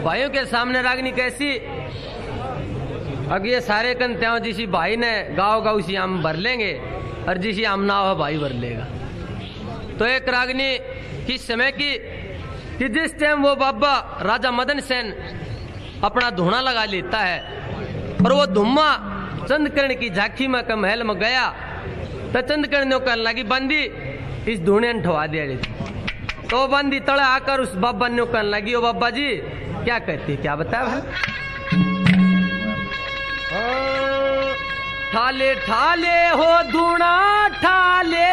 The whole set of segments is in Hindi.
भाइयों के सामने रागनी कैसी अब ये सारे कंत्याओं जिसी भाई ने गाँव गाँव सी हम भर लेंगे और जिसी हम ना हो भाई भर लेगा। तो एक रागनी किस समय की कि जिस टाइम वो बाबा राजा मदन सेन अपना धुना लगा लेता है और वो धुम्मा चंद्रकर्ण की झांकी में का महल में गया तो चंद्रकर्ण ने कहने लगी बंदी इस धुने ने ठवा दिया। तो बंदी तड़े आकर उस बाबा ने कहने लगी ओ बाबा जी क्या कहती क्या बताया ठाले ठाले हो धुना ठाले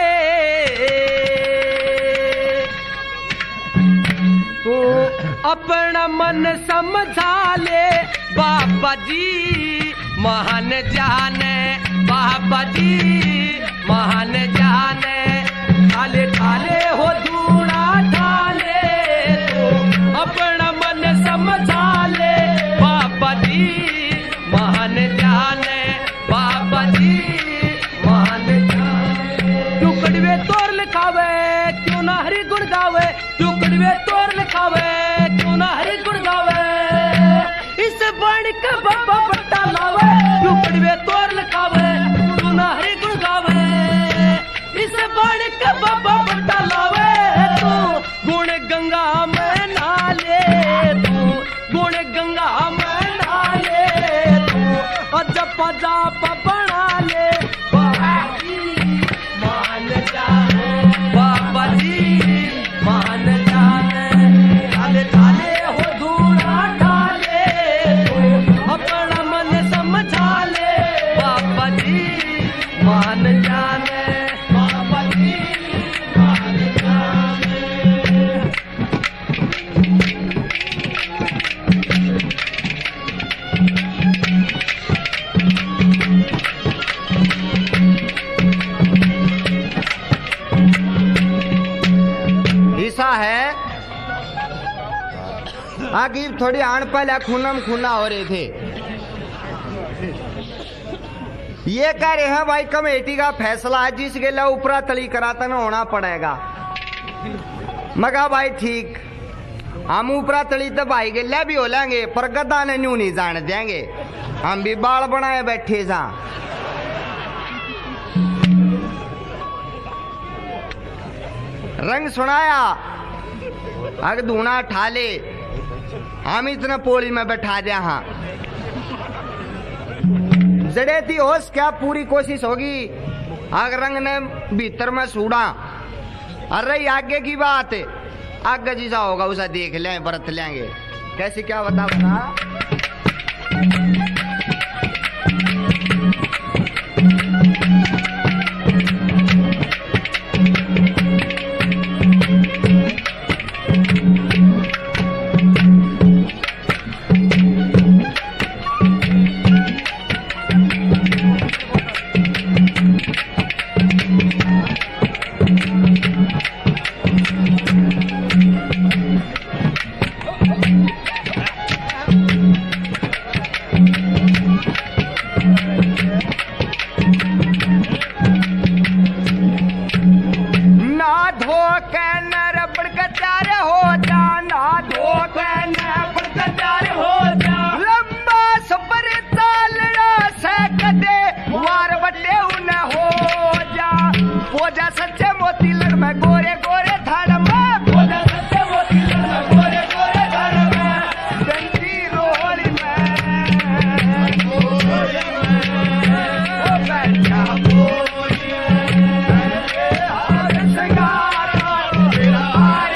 तो अपना मन समझा ले बाबा जी महान जाने बाबा जी महान जाने ठाले ठाले हो धुना ठाले तो अपना मन समझा ले बाबा जी महान जाने बाबा जी महान जाने। क्यों कड़वे तोर लिखावे क्यों ना हरि गुण गावे क्यों कड़वे तोर लिखावे क्यों ना हरि गुण गावे इस बाणी का बाबा बट्टा लावे क्यों कड़वे तोर लिखावे क्यों ना हरि गुण गावे इस बाणी का बाबा बट्टा लावे तू गुण गंगा में नाले तू गुण गंगा में नाले तू जप जाप बना ले बाबा जी मान जाने बाबा जी मान जाने ठाले ठाले हो धूना ठाले तो अपना मन समझा ले बाबा जी मान जाने बाबा जी मान जाने। है आगे थोड़ी आन पहले खूनम खूना हो रहे थे। ये कह रहे हैं भाई कमेटी का फैसला है जिस गेला ऊपरा तली कराता ना होना पड़ेगा। मगा भाई ठीक हम ऊपरा तली तो भाई गेला भी हो लेंगे पर गद्दा ने न्यू नहीं जान देंगे हम भी बाल बनाए बैठे जा। रंग सुनाया अगर धूना ठाले हम इतना पोली में बैठा दे। हाँ जड़े थी होश क्या पूरी कोशिश होगी अगर रंग ने भीतर में सूड़ा। अरे आगे की बात आगे जैसा होगा उसे देख लें बरत लेंगे कैसे क्या बता Bye.